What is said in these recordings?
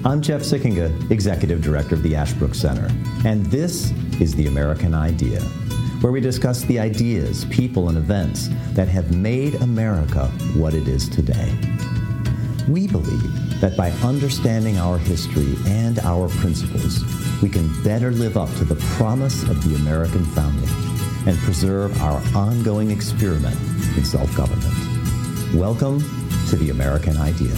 I'm Jeff Sickinga, Executive Director of the Ashbrook Center, and this is The American Idea, where we discuss the ideas, people, and events that have made America what it is today. We believe that by understanding our history and our principles, we can better live up to the promise of the American founding and preserve our ongoing experiment in self-government. Welcome to The American Idea.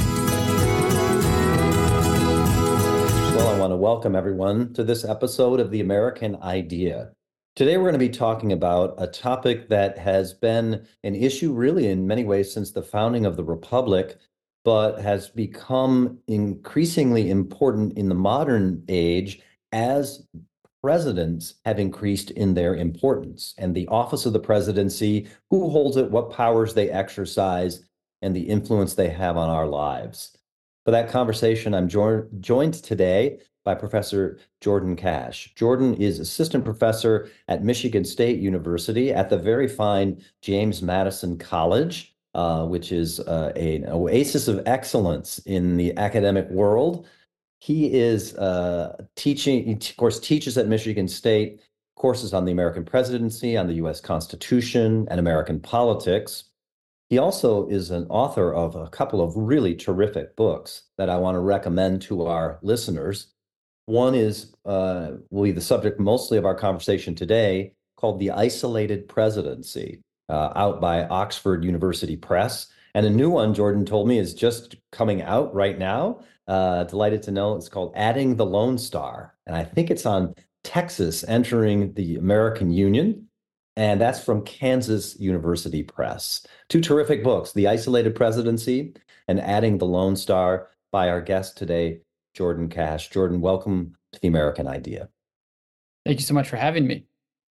Well, I want to welcome everyone to this episode of The American Idea. Today, we're going to be talking about a topic that has been an issue really in many ways since the founding of the Republic, but has become increasingly important in the modern age as presidents have increased in their importance, and the office of the presidency, who holds it, what powers they exercise, and the influence they have on our lives. For that conversation, I'm joined today by Professor Jordan Cash. Jordan is assistant professor at Michigan State University at the very fine James Madison College, which is an oasis of excellence in the academic world. He is teaching, he of course teaches at Michigan State courses on the American presidency, on the U.S. Constitution, and American politics. He also is an author of a couple of really terrific books that I want to recommend to our listeners. One is, will be the subject mostly of our conversation today, called The Isolated Presidency, out by Oxford University Press. And a new one, Jordan told me, is just coming out right now. Delighted to know it's called Adding the Lone Star. And I think it's on Texas entering the American Union. And that's from Kansas University Press. Two terrific books, The Isolated Presidency and Adding the Lone Star, by our guest today, Jordan Cash. Jordan, welcome to The American Idea. Thank you so much for having me.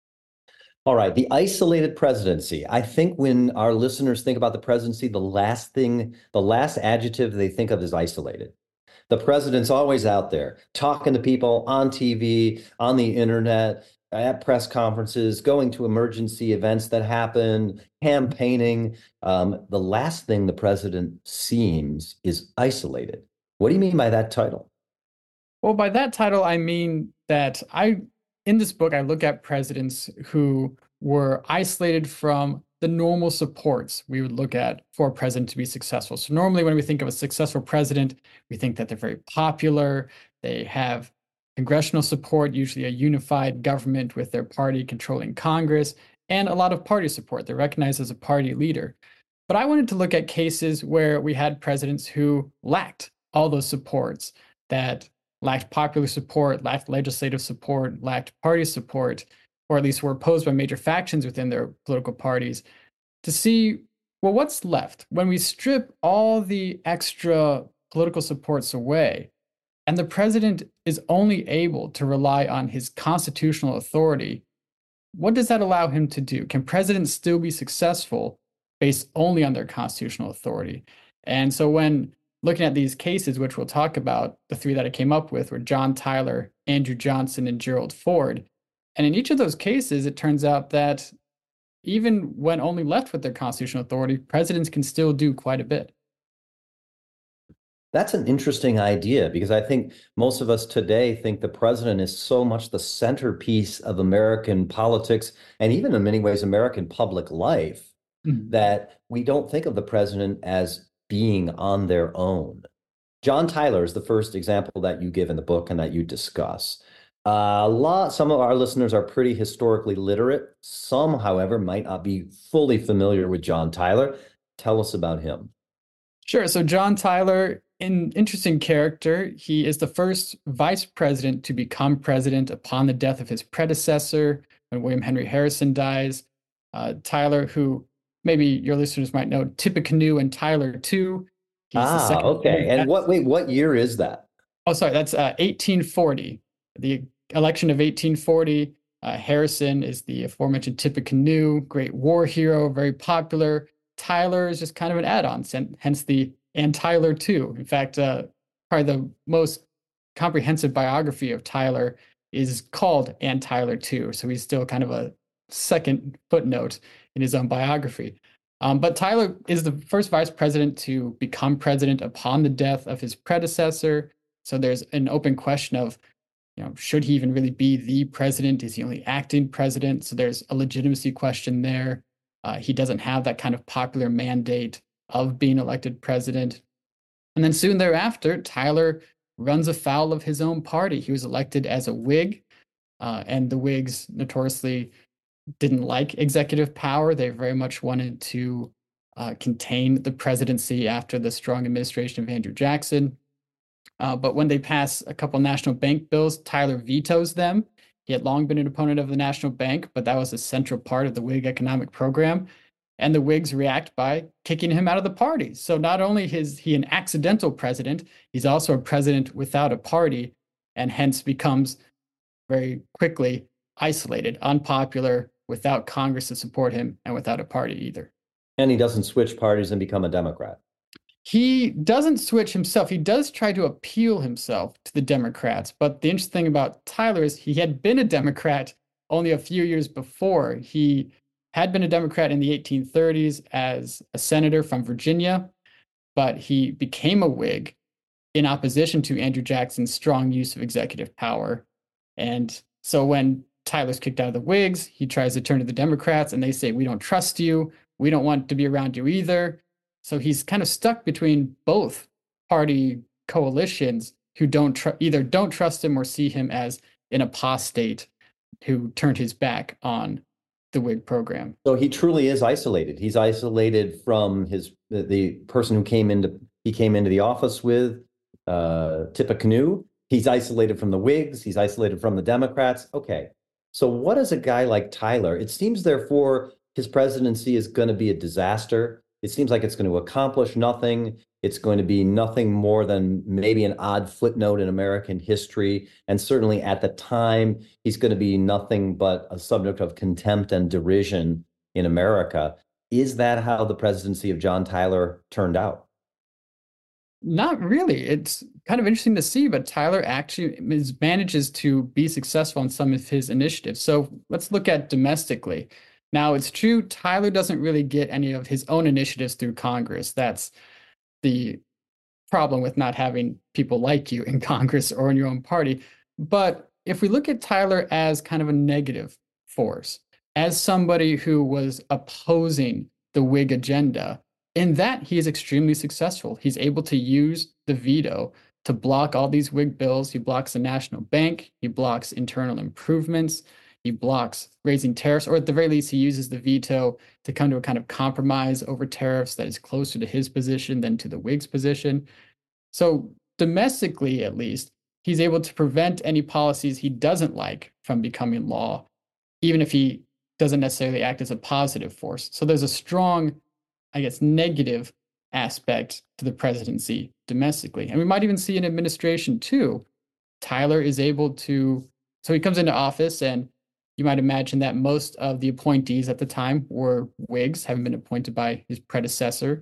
All right, the isolated presidency. I think when our listeners think about the presidency, the last adjective they think of is isolated. The president's always out there talking to people on TV, on the internet, at press conferences, going to emergency events that happen, campaigning. The last thing the president seems is isolated. What do you mean by that title? Well, by that title, I mean that in this book, I look at presidents who were isolated from the normal supports we would look at for a president to be successful. So normally when we think of a successful president, we think that they're very popular, they have congressional support, usually a unified government with their party controlling Congress, and a lot of party support. They're recognized as a party leader. But I wanted to look at cases where we had presidents who lacked all those supports, that lacked popular support, lacked legislative support, lacked party support, or at least were opposed by major factions within their political parties, to see, well, what's left when we strip all the extra political supports away, and the president is only able to rely on his constitutional authority. What does that allow him to do? Can presidents still be successful based only on their constitutional authority? And so when looking at these cases, which we'll talk about, the three that I came up with were John Tyler, Andrew Johnson, and Gerald Ford. And in each of those cases, it turns out that even when only left with their constitutional authority, presidents can still do quite a bit. That's an interesting idea, because I think most of us today think the president is so much the centerpiece of American politics, and even in many ways, American public life, that we don't think of the president as being on their own. John Tyler is the first example that you give in the book and that you discuss. Some of our listeners are pretty historically literate. Some, however, might not be fully familiar with John Tyler. Tell us about him. Sure. So John Tyler, an interesting character. He is the first vice president to become president upon the death of his predecessor, when William Henry Harrison dies. Tyler, who maybe your listeners might know, Tippecanoe and Tyler too. Okay. And what year is that? Oh, sorry, that's 1840. The election of 1840. Harrison is the aforementioned Tippecanoe, great war hero, very popular. Tyler is just kind of an add-on, hence the And Tyler too. In fact, probably the most comprehensive biography of Tyler is called And Tyler too. So he's still kind of a second footnote in his own biography. But Tyler is the first vice president to become president upon the death of his predecessor. So there's an open question of, should he even really be the president? Is he only acting president? So there's a legitimacy question there. He doesn't have that kind of popular mandate of being elected president. And then soon thereafter, Tyler runs afoul of his own party. He was elected as a Whig, and the Whigs notoriously didn't like executive power. They very much wanted to contain the presidency after the strong administration of Andrew Jackson. But when they pass a couple national bank bills, Tyler vetoes them. He had long been an opponent of the National Bank, but that was a central part of the Whig economic program. And the Whigs react by kicking him out of the party. So not only is he an accidental president, he's also a president without a party, and hence becomes very quickly isolated, unpopular, without Congress to support him, and without a party either. And he doesn't switch parties and become a Democrat. He doesn't switch himself. He does try to appeal himself to the Democrats. But the interesting thing about Tyler is he had been a Democrat only a few years before. He had been a Democrat in the 1830s as a senator from Virginia, but he became a Whig in opposition to Andrew Jackson's strong use of executive power. And so when Tyler's kicked out of the Whigs, he tries to turn to the Democrats, and they say, "We don't trust you. We don't want to be around you either." So he's kind of stuck between both party coalitions who either don't trust him or see him as an apostate who turned his back on the Whig program. So he truly is isolated. He's isolated from the person who came into the office with, Tippecanoe. He's isolated from the Whigs. He's isolated from the Democrats. Okay. So what is a guy like Tyler? It seems, therefore, his presidency is going to be a disaster. It seems like it's going to accomplish nothing. It's going to be nothing more than maybe an odd footnote in American history. And certainly at the time, he's going to be nothing but a subject of contempt and derision in America. Is that how the presidency of John Tyler turned out? Not really. It's kind of interesting to see, but Tyler actually manages to be successful in some of his initiatives. So let's look at domestically. Now, it's true, Tyler doesn't really get any of his own initiatives through Congress. That's the problem with not having people like you in Congress or in your own party. But if we look at Tyler as kind of a negative force, as somebody who was opposing the Whig agenda, in that he is extremely successful. He's able to use the veto to block all these Whig bills. He blocks the National Bank. He blocks internal improvements. He blocks raising tariffs, or at the very least, he uses the veto to come to a kind of compromise over tariffs that is closer to his position than to the Whigs' position. So domestically, at least, he's able to prevent any policies he doesn't like from becoming law, even if he doesn't necessarily act as a positive force. So there's a strong, I guess, negative aspect to the presidency domestically. And we might even see an administration too. Tyler is able to, so he comes into office, and you might imagine that most of the appointees at the time were Whigs, having been appointed by his predecessor.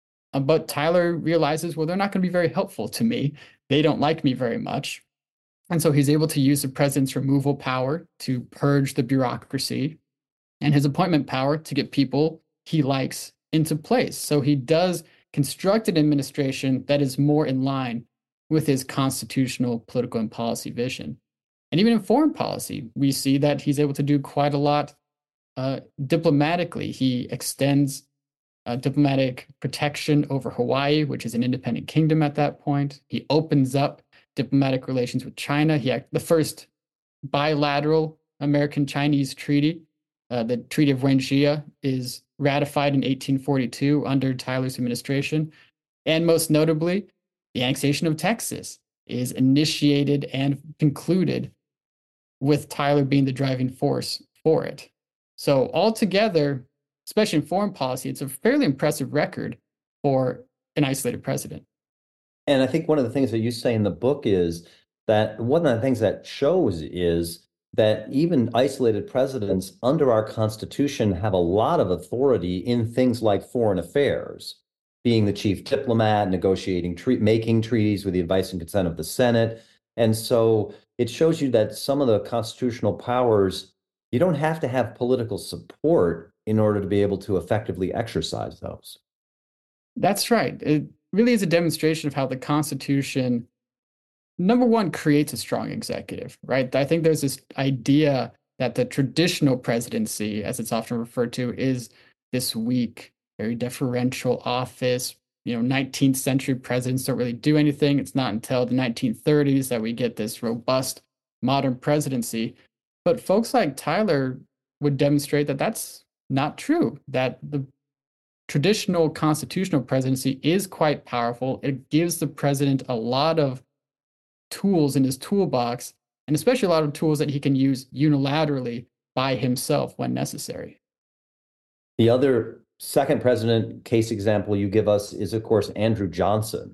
But Tyler realizes, well, they're not going to be very helpful to me. They don't like me very much. And so he's able to use the president's removal power to purge the bureaucracy and his appointment power to get people he likes into place. So he does construct an administration that is more in line with his constitutional, political, and policy vision. And even in foreign policy, we see that he's able to do quite a lot diplomatically. He extends diplomatic protection over Hawaii, which is an independent kingdom at that point. He opens up diplomatic relations with China. The first bilateral American-Chinese treaty, the Treaty of Wangzhou, is ratified in 1842 under Tyler's administration. And most notably, the annexation of Texas is initiated and concluded with Tyler being the driving force for it. So altogether, especially in foreign policy, it's a fairly impressive record for an isolated president. And I think one of the things that you say in the book is that one of the things that shows is that even isolated presidents under our Constitution have a lot of authority in things like foreign affairs, being the chief diplomat, negotiating, making treaties with the advice and consent of the Senate. And so it shows you that some of the constitutional powers, you don't have to have political support in order to be able to effectively exercise those. That's right. It really is a demonstration of how the Constitution number one, creates a strong executive, right? I think there's this idea that the traditional presidency, as it's often referred to, is this weak, very deferential office. 19th century presidents don't really do anything. It's not until the 1930s that we get this robust modern presidency. But folks like Tyler would demonstrate that that's not true, that the traditional constitutional presidency is quite powerful. It gives the president a lot of tools in his toolbox, and especially a lot of tools that he can use unilaterally by himself when necessary. The other second president case example you give us is, of course, Andrew Johnson.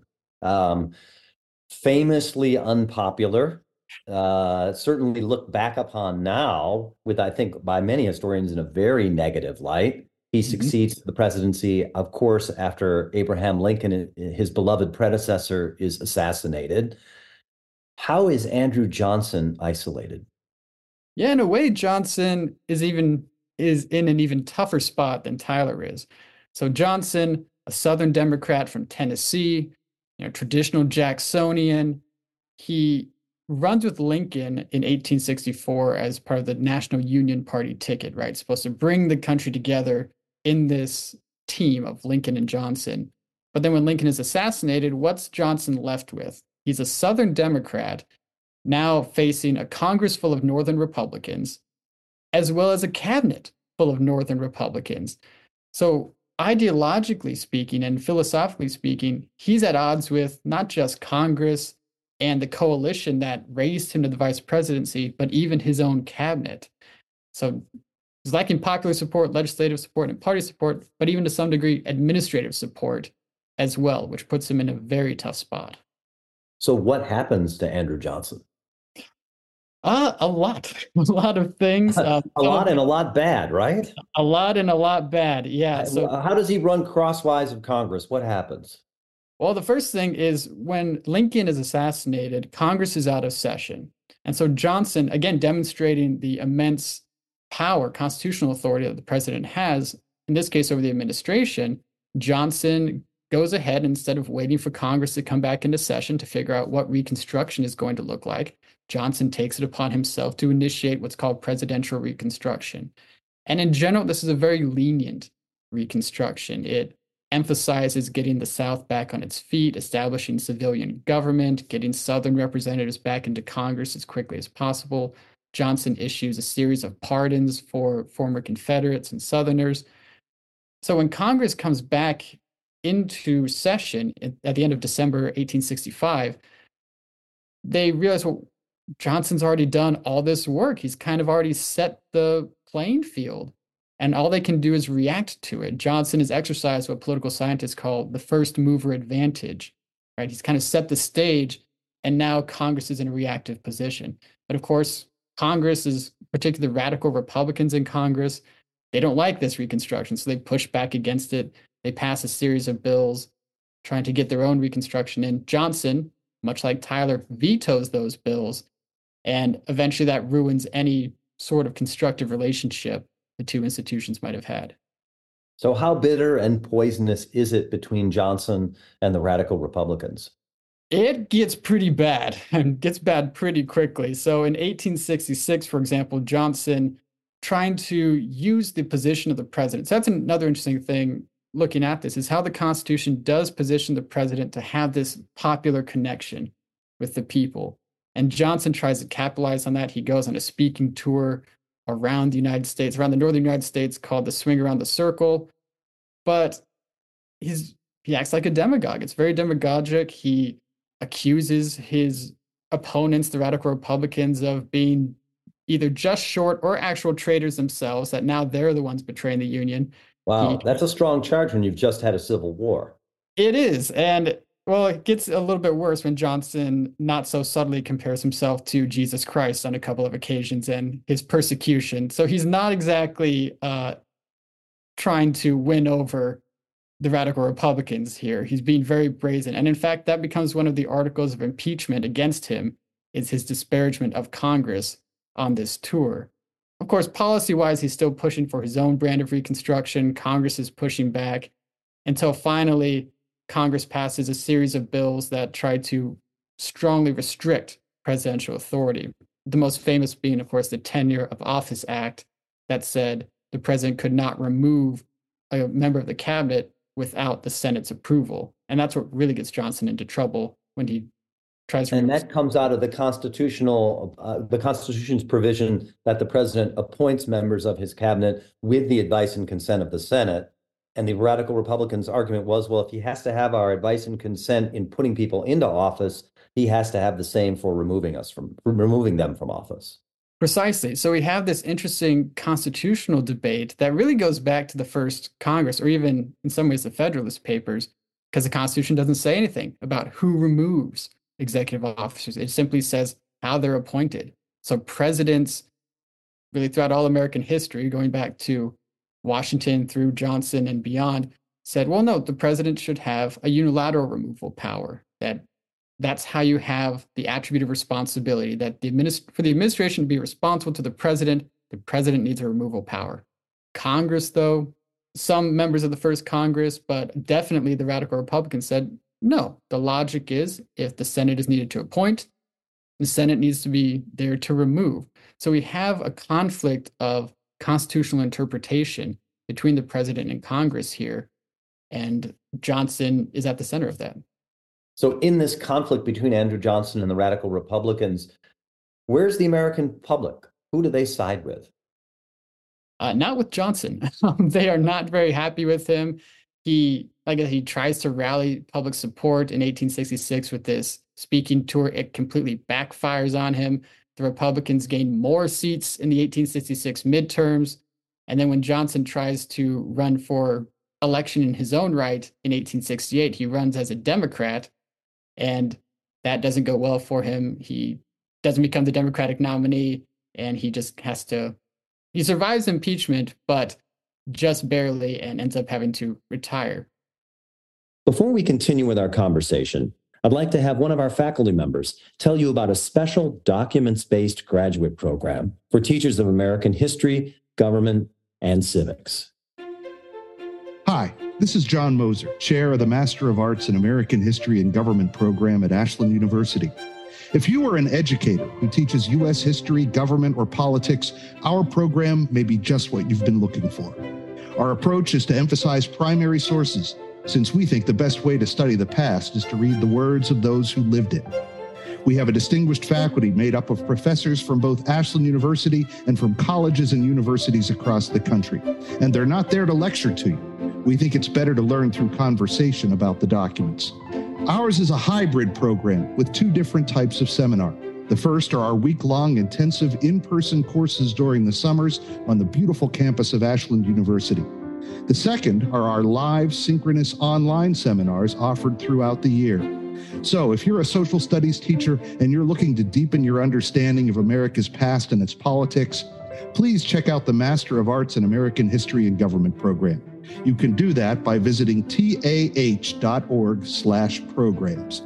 Famously unpopular, certainly looked back upon now with, I think, by many historians in a very negative light. He succeeds the presidency, of course, after Abraham Lincoln, his beloved predecessor, is assassinated. How is Andrew Johnson isolated? Yeah, in a way, Johnson is in an even tougher spot than Tyler is. So Johnson, a Southern Democrat from Tennessee, traditional Jacksonian, he runs with Lincoln in 1864 as part of the National Union Party ticket, right? Supposed to bring the country together in this team of Lincoln and Johnson. But then when Lincoln is assassinated, what's Johnson left with? He's a Southern Democrat now facing a Congress full of Northern Republicans, as well as a cabinet full of Northern Republicans. So, ideologically speaking and philosophically speaking, he's at odds with not just Congress and the coalition that raised him to the vice presidency, but even his own cabinet. So, he's lacking popular support, legislative support, and party support, but even to some degree, administrative support as well, which puts him in a very tough spot. So, what happens to Andrew Johnson? A lot, a lot of things. A lot and a lot bad, right? A lot and a lot bad. Yeah. So, how does he run crosswise of Congress? What happens? well, the first thing is when Lincoln is assassinated, Congress is out of session. And so Johnson, again, demonstrating the immense power, constitutional authority that the president has, in this case over the administration, Johnson goes ahead, instead of waiting for Congress to come back into session to figure out what Reconstruction is going to look like, Johnson takes it upon himself to initiate what's called presidential Reconstruction. And in general, this is a very lenient Reconstruction. It emphasizes getting the South back on its feet, establishing civilian government, getting Southern representatives back into Congress as quickly as possible. Johnson issues a series of pardons for former Confederates and Southerners. So when Congress comes back into session at the end of December 1865, they realize, well, Johnson's already done all this work. He's kind of already set the playing field, and all they can do is react to it. Johnson has exercised what political scientists call the first mover advantage, right? He's kind of set the stage, and now Congress is in a reactive position. But of course, Congress is particularly radical Republicans in Congress. They don't like this Reconstruction, so they push back against it. They pass a series of bills trying to get their own Reconstruction in. Johnson, much like Tyler, vetoes those bills, and eventually that ruins any sort of constructive relationship the two institutions might have had. So, how bitter and poisonous is it between Johnson and the radical Republicans? It gets pretty bad and gets bad pretty quickly. So, in 1866, for example, Johnson trying to use the position of the president. So, that's another interesting thing looking at this, is how the Constitution does position the president to have this popular connection with the people. And Johnson tries to capitalize on that. He goes on a speaking tour around the United States, around the northern United States, called the Swing Around the Circle. But he acts like a demagogue. It's very demagogic. He accuses his opponents, the radical Republicans, of being either just short or actual traitors themselves, that now they're the ones betraying the Union. Wow, that's a strong charge when you've just had a civil war. It is. And well, it gets a little bit worse when Johnson not so subtly compares himself to Jesus Christ on a couple of occasions and his persecution. So he's not exactly trying to win over the radical Republicans here. He's being very brazen. And in fact, that becomes one of the articles of impeachment against him, is his disparagement of Congress on this tour. Of course, policy-wise, he's still pushing for his own brand of Reconstruction. Congress is pushing back until finally Congress passes a series of bills that try to strongly restrict presidential authority. The most famous being, of course, the Tenure of Office Act that said the president could not remove a member of the cabinet without the Senate's approval. And that's what really gets Johnson into trouble when he tries to And remove. that comes out of the the Constitution's provision that the president appoints members of his cabinet with the advice and consent of the Senate. And the radical Republicans' argument was, well, if he has to have our advice and consent in putting people into office, he has to have the same for removing them from office. Precisely. So we have this interesting constitutional debate that really goes back to the first Congress, or even in some ways the Federalist Papers, because the Constitution doesn't say anything about who removes executive officers. It simply says how they're appointed. So presidents, really throughout all American history, going back to Washington through Johnson and beyond, said, well, no, the president should have a unilateral removal power. That's how you have the attribute of responsibility, that for the administration to be responsible to the president needs a removal power. Congress, though, some members of the first Congress, but definitely the radical Republicans said, no, the logic is if the Senate is needed to appoint, the Senate needs to be there to remove. So we have a conflict of constitutional interpretation between the president and Congress here, and Johnson is at the center of that. So in this conflict between Andrew Johnson and the radical Republicans, where's the American public? Who do they side with? Not with Johnson. They are not very happy with him. He tries to rally public support in 1866 with this speaking tour. It completely backfires on him. The Republicans gain more seats in the 1866 midterms. And then when Johnson tries to run for election in his own right in 1868, he runs as a Democrat, and that doesn't go well for him. He doesn't become the Democratic nominee, and he just he survives impeachment, but just barely, and ends up having to retire. Before we continue with our conversation, I'd like to have one of our faculty members tell you about a special documents-based graduate program for teachers of American history, government, and civics. Hi, this is John Moser, chair of the Master of Arts in American History and Government program at Ashland University. If you are an educator who teaches U.S. history, government, or politics, our program may be just what you've been looking for. Our approach is to emphasize primary sources, since we think the best way to study the past is to read the words of those who lived it. We have a distinguished faculty made up of professors from both Ashland University and from colleges and universities across the country. And they're not there to lecture to you. We think it's better to learn through conversation about the documents. Ours is a hybrid program with two different types of seminar. The first are our week-long intensive in-person courses during the summers on the beautiful campus of Ashland University. The second are our live synchronous online seminars offered throughout the year. So if you're a social studies teacher and you're looking to deepen your understanding of America's past and its politics, please check out the Master of Arts in American History and Government program. You can do that by visiting tah.org/programs.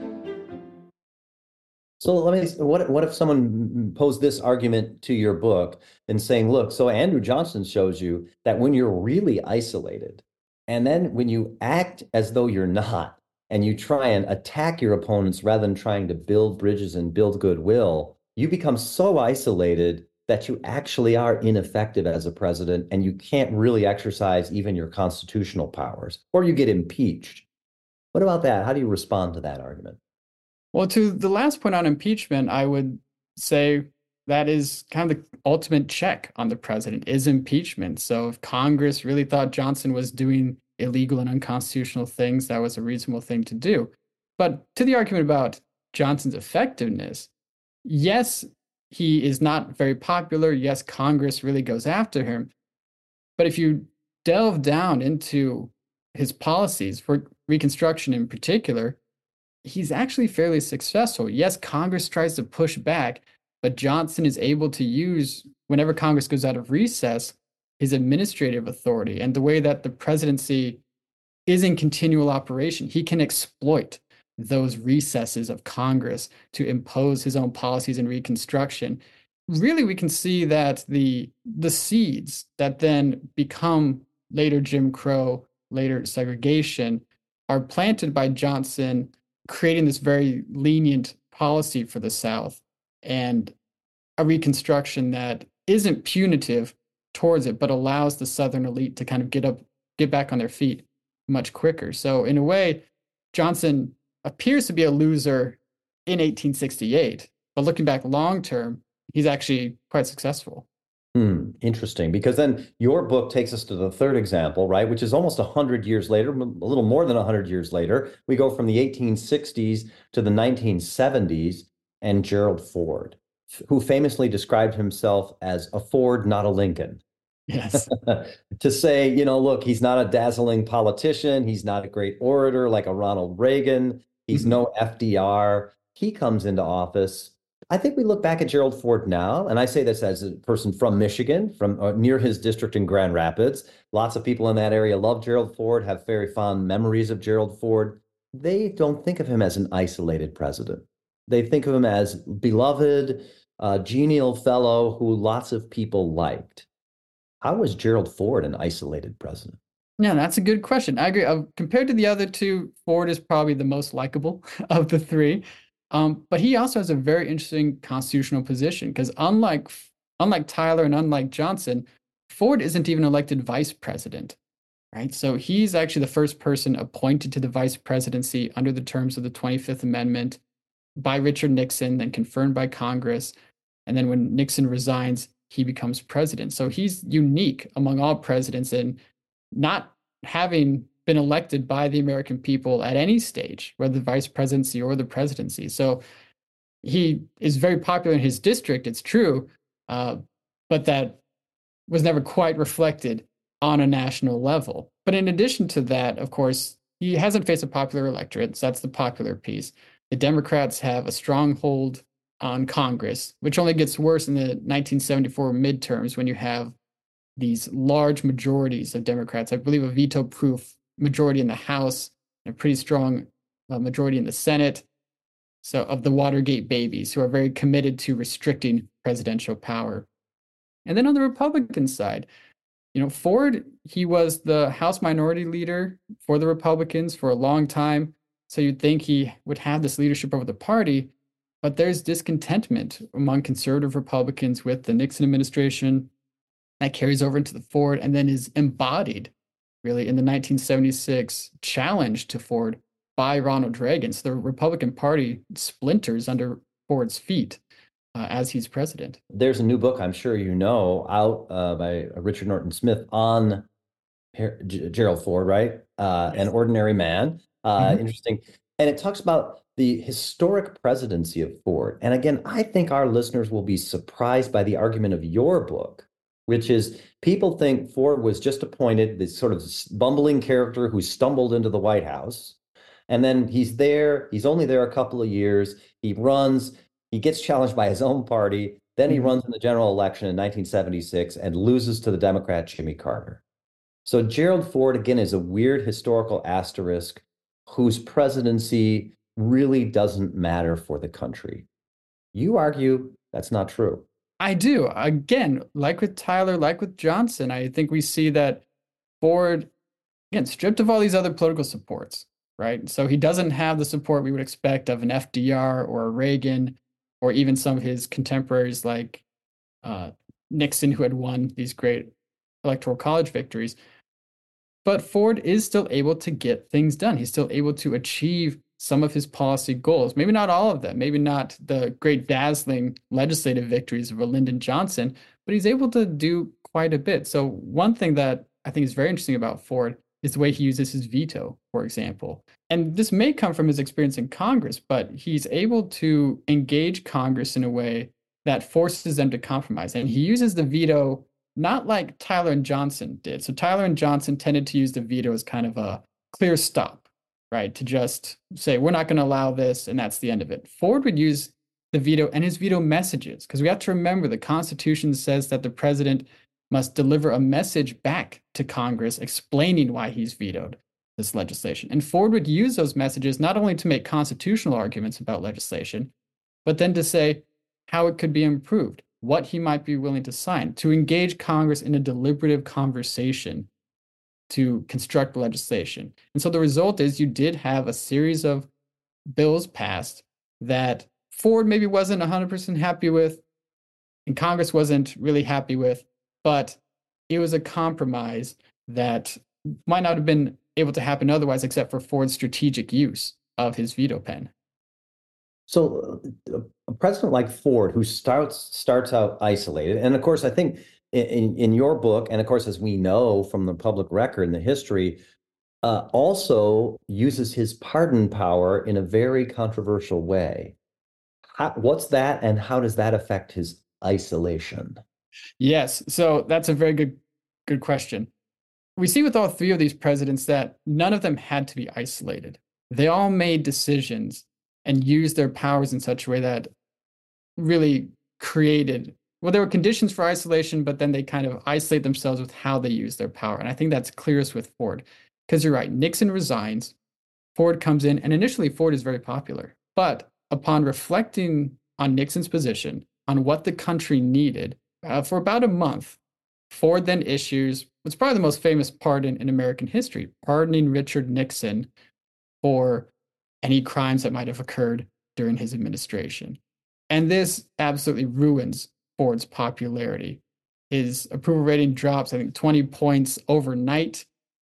So what if someone posed this argument to your book and saying, look, so Andrew Johnson shows you that when you're really isolated, and then when you act as though you're not, and you try and attack your opponents rather than trying to build bridges and build goodwill, you become so isolated that you actually are ineffective as a president, and you can't really exercise even your constitutional powers, or you get impeached. What about that? How do you respond to that argument? Well, to the last point on impeachment, I would say that is kind of the ultimate check on the president is impeachment. So if Congress really thought Johnson was doing illegal and unconstitutional things, that was a reasonable thing to do. But to the argument about Johnson's effectiveness, yes, he is not very popular. Yes, Congress really goes after him. But if you delve down into his policies for Reconstruction in particular, he's actually fairly successful. Yes, Congress tries to push back, but Johnson is able to use, whenever Congress goes out of recess, his administrative authority and the way that the presidency is in continual operation. He can exploit those recesses of Congress to impose his own policies in Reconstruction. Really, we can see that the seeds that then become later Jim Crow, later segregation, are planted by Johnson, creating this very lenient policy for the South and a Reconstruction that isn't punitive towards it, but allows the Southern elite to kind of get back on their feet much quicker. So in a way, Johnson appears to be a loser in 1868, but looking back long term, he's actually quite successful. Interesting, because then your book takes us to the third example, right, which is almost 100 years later, a little more than 100 years later. We go from the 1860s to the 1970s, and Gerald Ford, who famously described himself as a Ford, not a Lincoln. Yes. To say, look, he's not a dazzling politician. He's not a great orator like a Ronald Reagan. He's no FDR. He comes into office. I think we look back at Gerald Ford now, and I say this as a person from Michigan, from near his district in Grand Rapids. Lots of people in that area love Gerald Ford, have very fond memories of Gerald Ford. They don't think of him as an isolated president. They think of him as beloved, genial fellow who lots of people liked. How was Gerald Ford an isolated president? Yeah, that's a good question. I agree. Compared to the other two, Ford is probably the most likable of the three. But he also has a very interesting constitutional position because unlike Tyler and unlike Johnson, Ford isn't even elected vice president, right? So he's actually the first person appointed to the vice presidency under the terms of the 25th Amendment by Richard Nixon, then confirmed by Congress. And then when Nixon resigns, he becomes president. So he's unique among all presidents in not having been elected by the American people at any stage, whether the vice presidency or the presidency. So he is very popular in his district, it's true, but that was never quite reflected on a national level. But in addition to that, of course, he hasn't faced a popular electorate, so that's the popular piece. The Democrats have a stronghold on Congress, which only gets worse in the 1974 midterms when you have these large majorities of Democrats. I believe a veto-proof majority in the House and a pretty strong majority in the Senate. So of the Watergate babies who are very committed to restricting presidential power. And then on the Republican side, Ford, he was the House Minority Leader for the Republicans for a long time. So you'd think he would have this leadership over the party, but there's discontentment among conservative Republicans with the Nixon administration that carries over into the Ford and then is embodied really in the 1976 challenge to Ford by Ronald Reagan. So the Republican Party splinters under Ford's feet as he's president. There's a new book, I'm sure you know, out by Richard Norton Smith on Gerald Ford, right? Yes. An Ordinary Man. Interesting. And it talks about the historic presidency of Ford. And again, I think our listeners will be surprised by the argument of your book, which is people think Ford was just appointed, this sort of bumbling character who stumbled into the White House. And then he's only there a couple of years. He runs, he gets challenged by his own party. Then he runs in the general election in 1976 and loses to the Democrat Jimmy Carter. So Gerald Ford, again, is a weird historical asterisk whose presidency really doesn't matter for the country. You argue that's not true. I do. Again, like with Tyler, like with Johnson, I think we see that Ford, again, stripped of all these other political supports, right? So he doesn't have the support we would expect of an FDR or a Reagan, or even some of his contemporaries like Nixon, who had won these great electoral college victories. But Ford is still able to get things done. He's still able to achieve some of his policy goals. Maybe not all of them, maybe not the great dazzling legislative victories of a Lyndon Johnson, but he's able to do quite a bit. So one thing that I think is very interesting about Ford is the way he uses his veto, for example. And this may come from his experience in Congress, but he's able to engage Congress in a way that forces them to compromise. And he uses the veto not like Tyler and Johnson did. So Tyler and Johnson tended to use the veto as kind of a clear stop, right? To just say, we're not going to allow this, and that's the end of it. Ford would use the veto and his veto messages, because we have to remember the Constitution says that the president must deliver a message back to Congress explaining why he's vetoed this legislation. And Ford would use those messages not only to make constitutional arguments about legislation, but then to say how it could be improved, what he might be willing to sign, to engage Congress in a deliberative conversation to construct legislation. And so the result is you did have a series of bills passed that Ford maybe wasn't 100% happy with, and Congress wasn't really happy with, but it was a compromise that might not have been able to happen otherwise, except for Ford's strategic use of his veto pen. So a president like Ford, who starts out isolated, and of course, I think in your book, and of course, as we know from the public record and the history, also uses his pardon power in a very controversial way. What's that, and how does that affect his isolation? Yes, so that's a very good question. We see with all three of these presidents that none of them had to be isolated. They all made decisions and used their powers in such a way that really created, well, there were conditions for isolation, but then they kind of isolate themselves with how they use their power. And I think that's clearest with Ford. Because you're right, Nixon resigns, Ford comes in, and initially Ford is very popular. But upon reflecting on Nixon's position, on what the country needed, for about a month, Ford then issues what's probably the most famous pardon in American history, pardoning Richard Nixon for any crimes that might have occurred during his administration. And this absolutely ruins Ford's popularity. His approval rating drops, I think, 20 points overnight.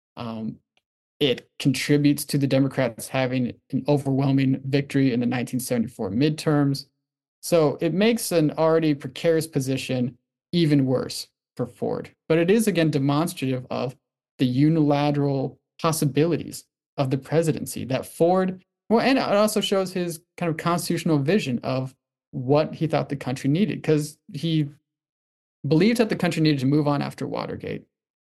It contributes to the Democrats having an overwhelming victory in the 1974 midterms. So it makes an already precarious position even worse for Ford. But it is, again, demonstrative of the unilateral possibilities of the presidency that Ford, well, and it also shows his kind of constitutional vision of what he thought the country needed, because he believed that the country needed to move on after Watergate.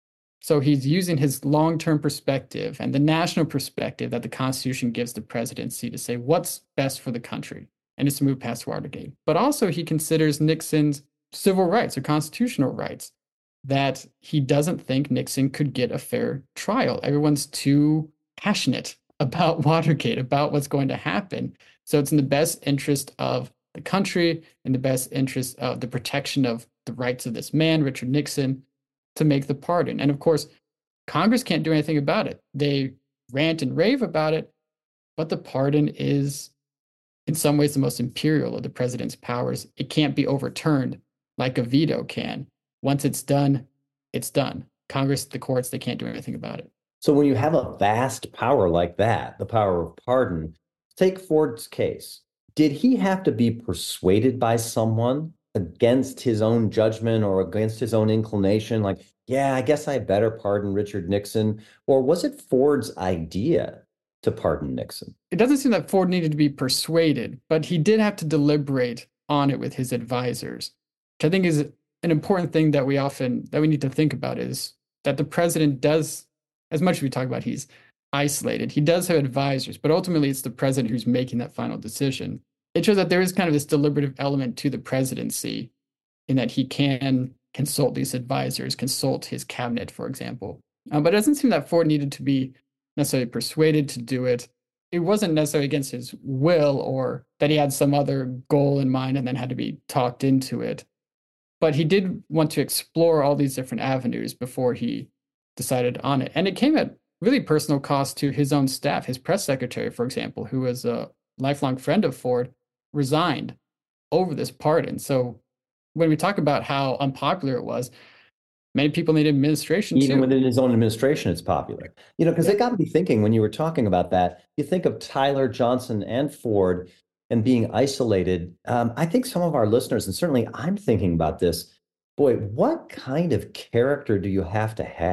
So he's using his long-term perspective and the national perspective that the Constitution gives the presidency to say what's best for the country, and it's to move past Watergate. But also he considers Nixon's civil rights or constitutional rights, that he doesn't think Nixon could get a fair trial. Everyone's too passionate about Watergate, about what's going to happen. So it's in the best interest of the country, in the best interest of the protection of the rights of this man, Richard Nixon, to make the pardon. And of course, Congress can't do anything about it. They rant and rave about it, but the pardon is in some ways the most imperial of the president's powers. It can't be overturned like a veto can. Once it's done, it's done. Congress, the courts, they can't do anything about it. So when you have a vast power like that, the power of pardon, take Ford's case. Did he have to be persuaded by someone against his own judgment or against his own inclination? Like, yeah, I guess I better pardon Richard Nixon. Or was it Ford's idea to pardon Nixon? It doesn't seem that Ford needed to be persuaded, but he did have to deliberate on it with his advisors, which I think is an important thing that we need to think about, is that the president does, as much as we talk about he's isolated, he does have advisors, but ultimately it's the president who's making that final decision. It shows that there is kind of this deliberative element to the presidency, in that he can consult these advisors, consult his cabinet, for example. But it doesn't seem that Ford needed to be necessarily persuaded to do it. It wasn't necessarily against his will, or that he had some other goal in mind and then had to be talked into it. But he did want to explore all these different avenues before he decided on it. And it came at really personal cost to his own staff. His press secretary, for example, who was a lifelong friend of Ford, resigned over this pardon. So when we talk about how unpopular it was, many people in the administration Even too. within his own administration, it's popular. Because it got me thinking when you were talking about that, you think of Tyler, Johnson, and Ford and being isolated. I think some of our listeners, and certainly I'm thinking about this, boy, what kind of character do you have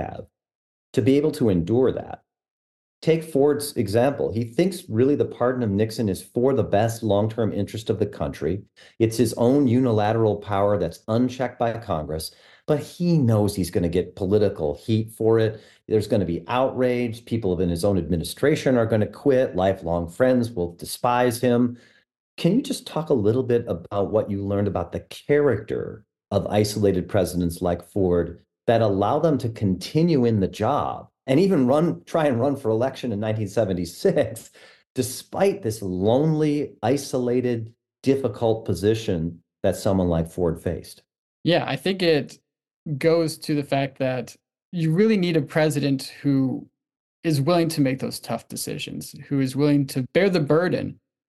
to be able to endure that? Take Ford's example. He thinks really the pardon of Nixon is for the best long-term interest of the country. It's his own unilateral power that's unchecked by Congress, but he knows he's going to get political heat for it. There's going to be outrage. People in his own administration are going to quit. Lifelong friends will despise him. Can you just talk a little bit about what you learned about the character of isolated presidents like Ford that allow them to continue in the job and even try and run for election in 1976, despite this lonely, isolated, difficult position that someone like Ford faced? Yeah, I think it goes to the fact that you really need a president who is willing to make those tough decisions, who is willing to bear the burden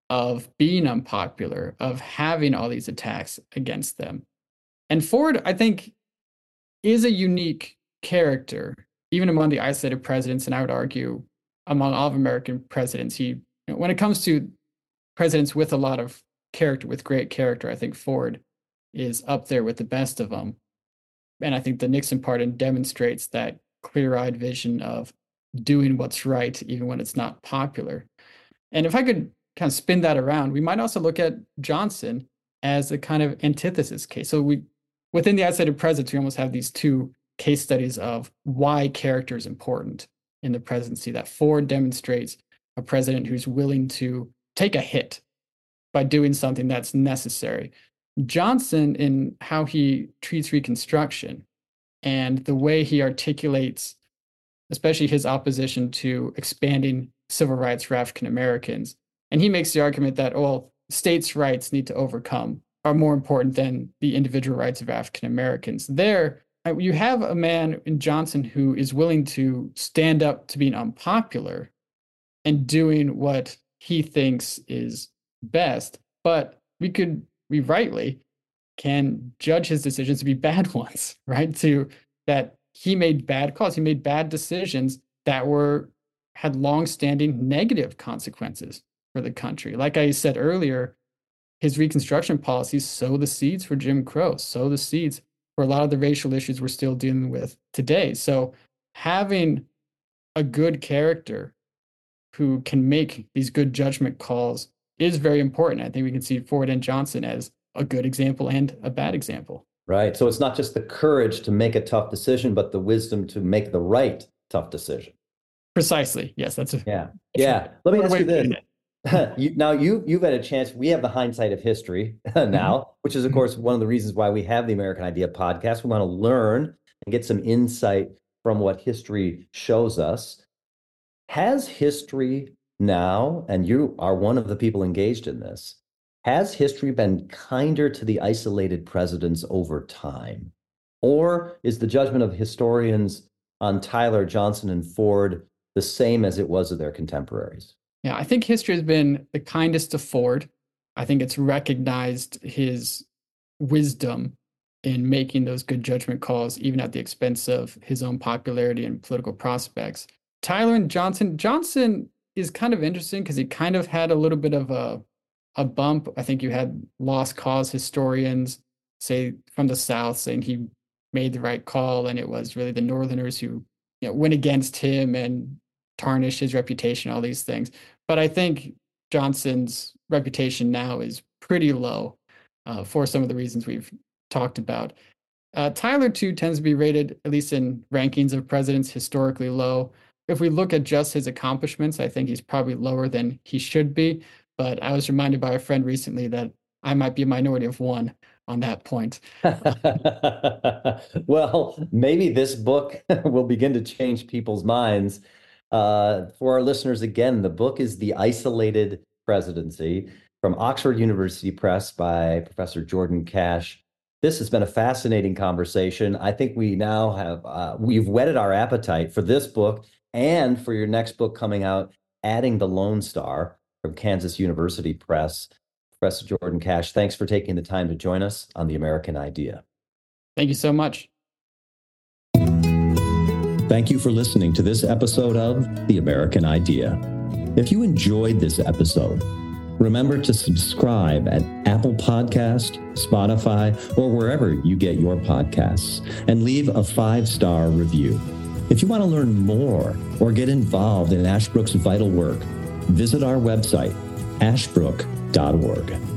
of being unpopular, of having all these attacks against them. And Ford, I think, is a unique character, even among the isolated presidents, and I would argue among all of American presidents. When it comes to presidents with a lot of character, with great character, I think Ford is up there with the best of them. And I think the Nixon pardon demonstrates that clear-eyed vision of doing what's right, even when it's not popular. And if I could kind of spin that around, we might also look at Johnson as a kind of antithesis case. So within the isolated presidents, we almost have these two case studies of why character is important in the presidency. That Ford demonstrates a president who's willing to take a hit by doing something that's necessary. Johnson, in how he treats Reconstruction and the way he articulates, especially his opposition to expanding civil rights for African Americans, and he makes the argument that, states' rights need to are more important than the individual rights of African Americans. There, you have a man in Johnson who is willing to stand up to being unpopular and doing what he thinks is best, but we rightly can judge his decisions to be bad ones, right? That he made bad calls, he made bad decisions that had long-standing negative consequences for the country. Like I said earlier, his Reconstruction policies sow the seeds for Jim Crow, sow the seeds for a lot of the racial issues we're still dealing with today. So having a good character who can make these good judgment calls is very important. I think we can see Ford and Johnson as a good example and a bad example. Right. So it's not just the courage to make a tough decision, but the wisdom to make the right tough decision. Precisely. Yes, that's yeah. Let me ask you this. You've had a chance. We have the hindsight of history now, which is, of course, one of the reasons why we have the American Idea podcast. We want to learn and get some insight from what history shows us. Has history now, and you are one of the people engaged in this, has history been kinder to the isolated presidents over time? Or is the judgment of historians on Tyler, Johnson, and Ford the same as it was of their contemporaries? Yeah, I think history has been the kindest to Ford. I think it's recognized his wisdom in making those good judgment calls, even at the expense of his own popularity and political prospects. Tyler and Johnson is kind of interesting because he kind of had a little bit of a bump. I think you had lost cause historians say from the South saying he made the right call, and it was really the Northerners who went against him and tarnished his reputation, all these things. But I think Johnson's reputation now is pretty low for some of the reasons we've talked about. Tyler, too, tends to be rated, at least in rankings of presidents, historically low. If we look at just his accomplishments, I think he's probably lower than he should be. But I was reminded by a friend recently that I might be a minority of one on that point. Well, maybe this book will begin to change people's minds. For our listeners, again, the book is The Isolated Presidency from Oxford University Press by Professor Jordan Cash. This has been a fascinating conversation. I think we now have, we've whetted our appetite for this book and for your next book coming out, Adding the Lone Star from Kansas University Press. Professor Jordan Cash, thanks for taking the time to join us on The American Idea. Thank you so much. Thank you for listening to this episode of The American Idea. If you enjoyed this episode, remember to subscribe at Apple Podcast, Spotify, or wherever you get your podcasts, and leave a 5-star review. If you want to learn more or get involved in Ashbrook's vital work, visit our website, ashbrook.org.